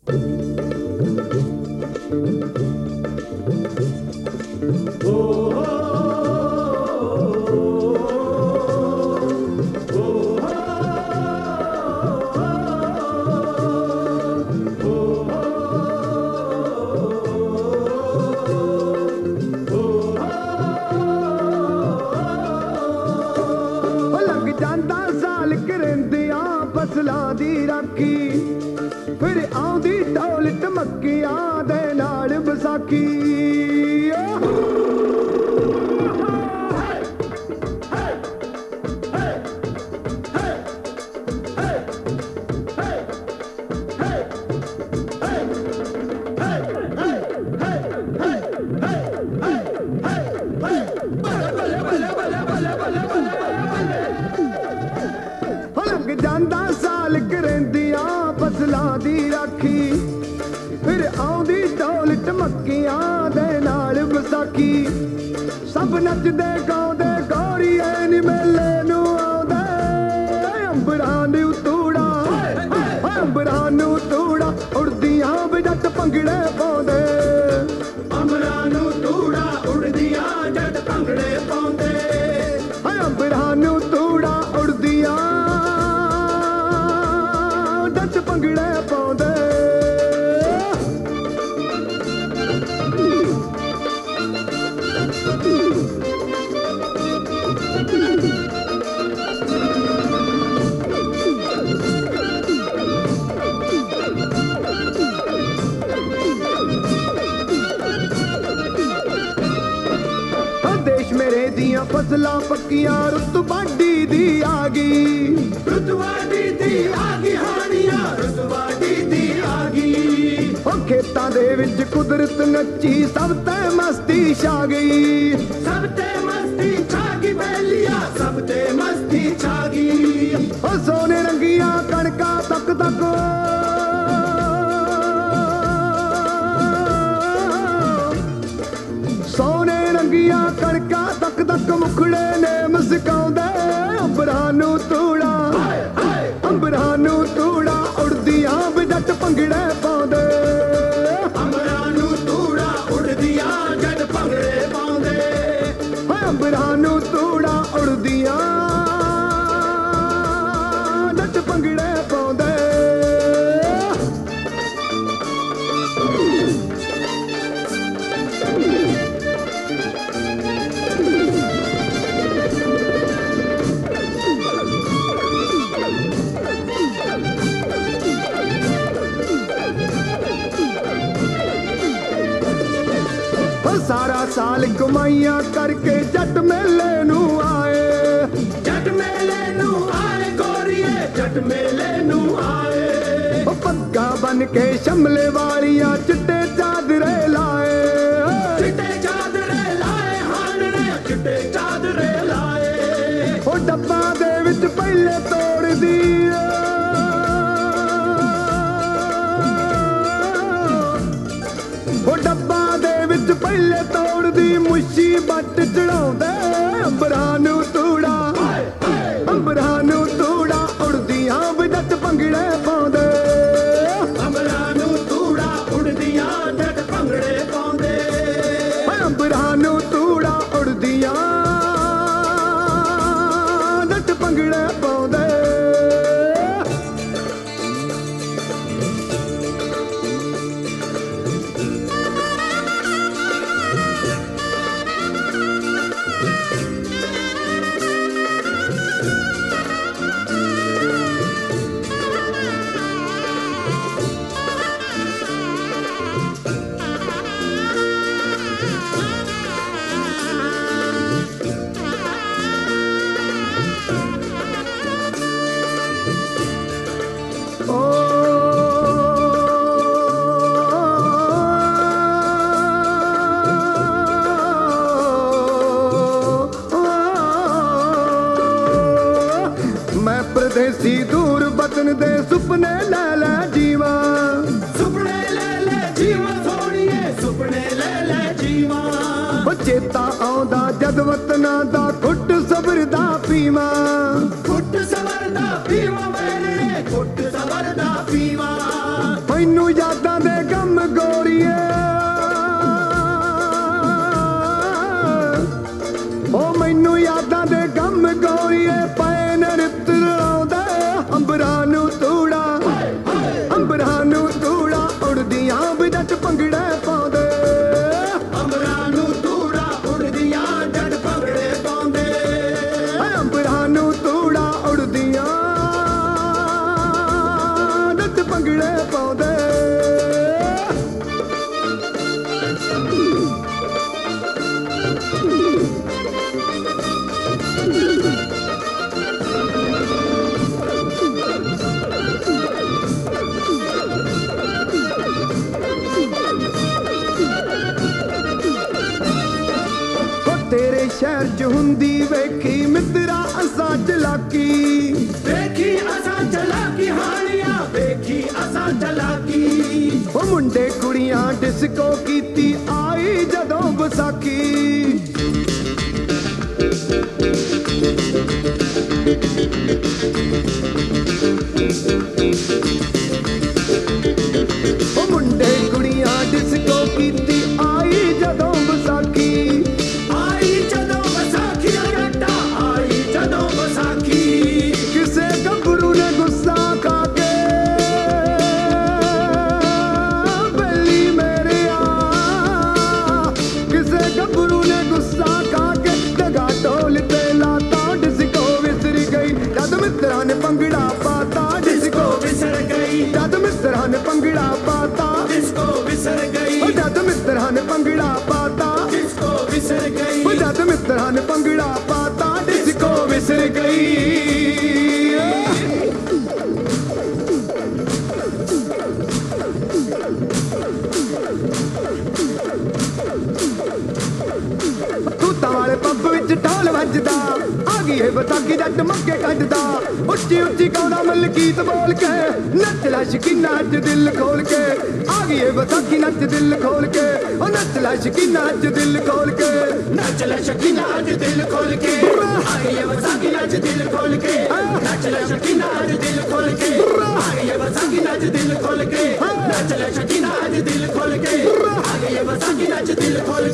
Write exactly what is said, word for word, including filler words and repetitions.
ਫਸਲਾਂ ਦੀ ਰਾਖੀ ਫਿਰ ਆਉਂਦੀ ਦੌਲਤ ਮੱਕੀਆਂ ਦੇ ਨਾਲ ਵਿਸਾਖੀ ਜਾਂਦਾ ਸਾਲ ਕਰੰਦੀਆਂ ਫਸਲਾਂ ਦੀ ਰਾਖੀ ਫਿਰ ਆਉਂਦੀ ਦੌਲਤ ਮੱਕੀਆਂ ਦੇ ਨਾਲ ਵਿਸਾਖੀ ਸਭ ਨੱਚਦੇ ਗਾਉਂਦੇ ਗੌਰੀਏ ਨੀ ਮੇਲੇ ਨੂੰ ਆਉਂਦੇ ਅੰਬਰਾਂ ਨੂੰ ਤੂੜਾ ਅੰਬਰਾਂ ਨੂੰ ਤੂੜਾ ਉੜਦੀਆਂ ਵੀ ਜੱਟ ਭੰਗੜੇ ਪਾਉਂਦੇ ਅੰਬਰਾਂ ਨੂੰ ਤੂੜਾ ਉੜਦੀਆਂ ਜੱਟ ਭੰਗੜੇ ਪਾਉਂਦੇ ਅੰਬਰਾਂ ਨੂੰ ਤੂੜਾ ਉੜਦੀਆਂ ਭੰਗੜੇ ਪਾਉਂਦੇ ਦੇਸ਼ ਮੇਰੇ ਦੀਆਂ ਫਸਲਾਂ ਪੱਕੀਆਂ ਰੁੱਤ ਵਾਢੀ ਦੀ ਆ ਗਈ ਰੁੱਤ ਵਾਢੀ ਦੀ ਆ ਗਈ ਹਾਣੀਆਂ ਰੁੱਤ ਵਾਢੀ ਦੀ ਆ ਗਈ ਉਹ ਖੇਤਾਂ ਦੇ ਵਿੱਚ ਕੁਦਰਤ ਨੱਚੀ ਸਭ ਤੇ ਮਸਤੀ ਛਾ ਗਈ ਸਭ ਤੇ ਮਸਤੀ ਛਾ ਗਈ ਬੇਲੀਆ ਸਭ ਤੇ ਮਸਤੀ ਛਾ ਗਈ ਉਹ ਸੋਨੇ ਰੰਗੀਆਂ ਕਣਕਾਂ ਤੱਕ ਤੱਕ ਸੋਨੇ ਰੰਗੀਆਂ ਕਣਕਾਂ ਤੱਕ ਤੱਕ ਮੁਖੜੇ ਨੇ ਮੁਸਕਾਉਂਦੇ ਅੰਬਰਾਂ ਨੂੰ ਤੂੜਾ ਅੰਬਰਾਂ ਨੂੰ ਤੂੜਾ ਉੜਦੀਆਂ ਵੀ ਜੱਟ ਭੰਗੜੇ ਪਾਉਂਦੇ ਅੰਬਰਾਂ ਨੂੰ ਤੂੜਾ ਉੜਦੀਆਂ ਜੱਟ ਭੰਗੜੇ ਪਾਉਂਦੇ ਅੰਬਰਾਂ ਨੂੰ ਤੂੜਾ ਉੜਦੀਆਂ ਜੱਟ ਭੰਗੜੇ ਪਾਉਂਦੇ ਸਾਰਾ ਸਾਲ ਕਮਾਈਆਂ ਕਰਕੇ ਜੱਟ ਮੇਲੇ ਨੂੰ ਆਏ ਜੱਟ ਮੇਲੇ ਨੂੰ ਆਏ ਗੋਰੀਏ ਜੱਟ ਮੇਲੇ ਨੂੰ ਆਏ ਉਹ ਪੱਗਾਂ ਬਨ ਕੇ ਸ਼ਮਲੇ ਵਾਲੀਆਂ ਚਿੱਟੇ ਚਾਦਰੇ ਲਾਏ ਚਿੱਟੇ ਚਾਦਰੇ ਲਾਏ ਹਾਣਨੇ ਚਿੱਟੇ ਚਾਦਰੇ ਲਾਏ ਉਹ ਡੱਬਾ ਦੇ ਵਿੱਚ ਪਹਿਲੇ ਤੋੜਦੀ ਉਹ ਡੱਬਾ ਦੇ ਵਿੱਚ ਪਹਿਲੇ ਤੋੜਦੀ ਮੁੱਛੀ ਬੱਟ ਚੜਾਉਂਦੇ ਅੰਬਰਾਂ ਨੂੰ ਤੂੜਾ ਅੰਬਰਾਂ ਨੂੰ ਤੂੜਾ ਉੜਦੀਆਂ ਵੀ ਜੱਟ ਭੰਗੜੇ ਪਾਉਂਦੇ ਅੰਬਰਾਂ ਨੂੰ ਤੂੜਾ ਉੜਦੀਆਂ ਜੱਟ ਭੰਗੜੇ ਪਾਉਂਦੇ ਅੰਬਰਾਂ ਨੂੰ ਤੂੜਾ ਉੜਦੀਆਂ ਜੱਟ ਭੰਗੜੇ ਪਾਉਂਦੇ ਪਰਦੇਸੀ ਦੂਰ ਵਤਨ ਦੇ ਸੁਪਨੇ ਲੈ ਲੈ ਜੀਵਾ ਸੁਪਨੇ ਲੈ ਲੈ ਜੀਵਾ ਸੋਹਣੀਏ ਸੁਪਨੇ ਲੈ ਲੈ ਜੀਵਾ ਉਹ ਚੇਤਾ ਆਉਂਦਾ ਜਦ ਵਤਨਾਂ ਦਾ ਘੁੱਟ ਸਬਰ ਦਾ ਪੀਵਾ ਘੁੱਟ ਸਬਰ ਦਾ ਪੀਵਾ ਮੈਨੇ ਘੁੱਟ ਸਬਰ ਦਾ ਪੀਵਾ ਮੈਨੂੰ ਯਾਦ ਭੰਗੜੇ ਪਾਉਂਦੇ। ਤੇਰੇ ਸ਼ਹਿਰ ਚ ਹੁੰਦੀ ਵੇਖੀ ਮਿੱਤਰਾ ਅਸਾਂ ਚਲਾਕੀ, ਵੇਖੀ ਅਸਾਂ ਚਲਾਕੀ ਹਾਣੀਆਂ, ਵੇਖੀ ਅਸਾਂ ਚਲਾਕੀ। ਉਹ ਮੁੰਡੇ ਕੁੜੀਆਂ ਡਿਸਕੋ ਕੀਤੀ ਆਈ ਜਦੋਂ ਵਿਸਾਖੀ। ਉਹ ਮੁੰਡੇ ਕੁੜੀਆਂ ਡਿਸਕੋ ਕੀਤੀ ਆਈ ਜਦੋਂ ਵਿਸਾਖੀ। ਭੰਗੜਾ ਪਾਤਾ ਡਿਸਕੋ ਵਿਸਰ ਗਈ, ਜਦ ਮਿੱਤਰਾਂ ਨੇ ਭੰਗੜਾ ਪਾਤਾ ਡਿਸਕੋ ਵਿਸਰ ਗਈ। ਜਦ ਮਿੱਤਰਾਂ ਨੇ ਭੰਗੜਾ ਪਾਤਾ ਡਿਸਕੋ ਵਿਸਰ ਗਈ। ਜਦ ਮਿੱਤਰਾਂ ਨੇ ਭੰਗੜਾ ਪਾਤਾ ਡਿਸਕੋ ਵਿਸਰ ਗਈ। ਤੂਤਾਂ ਵਾਲੇ ਪੱਬ ਵਿੱਚ ਢੋਲ ਵੱਜਦਾ, ਆ ਗਈ ਏ ਵਿਸਾਖੀ ਜੱਟ ਮੱਕੇ ਕੱਢਦਾ। ਉੱਚੀ ਉੱਚੀ ਗਾਉਂਦਾ ਮਲਕੀਤ ਬੋਲ ਕੇ, ਨੱਚ ਲੈ ਸ਼ਕੀਨਾ ਅੱਜ ਦਿਲ ਖੋਲ ਕੇ। ਆ ਗਈ ਏ ਵਿਸਾਖੀ ਨੱਚ ਦਿਲ ਖੋਲ ਕੇ, ਉਹ ਨੱਚ ਲੈ ਸ਼ਕੀਨਾ ਅੱਜ ਦਿਲ ਖੋਲ ਕੇ। ਨੱਚ ਲੈ ਸ਼ਕੀਨਾ ਅੱਜ ਦਿਲ ਖੋਲ ਕੇ, ਆਈ ਏ ਵਿਸਾਖੀ ਨੱਚ ਦਿਲ ਖੋਲ ਕੇ। ਨੱਚ ਲੈ ਸ਼ਕੀਨਾ ਅੱਜ ਦਿਲ ਖੋਲ ਕੇ, ਆਈ ਏ ਵਿਸਾਖੀ ਨੱਚ ਦਿਲ ਖੋਲ ਕੇ। ਨੱਚ ਲੈ ਸ਼ਕੀਨਾ ਅੱਜ ਦਿਲ ਖੋਲ ਕੇ, ਆਈ ਏ ਵਿਸਾਖੀ ਨੱਚ ਦਿਲ ਖੋਲ ਕੇ।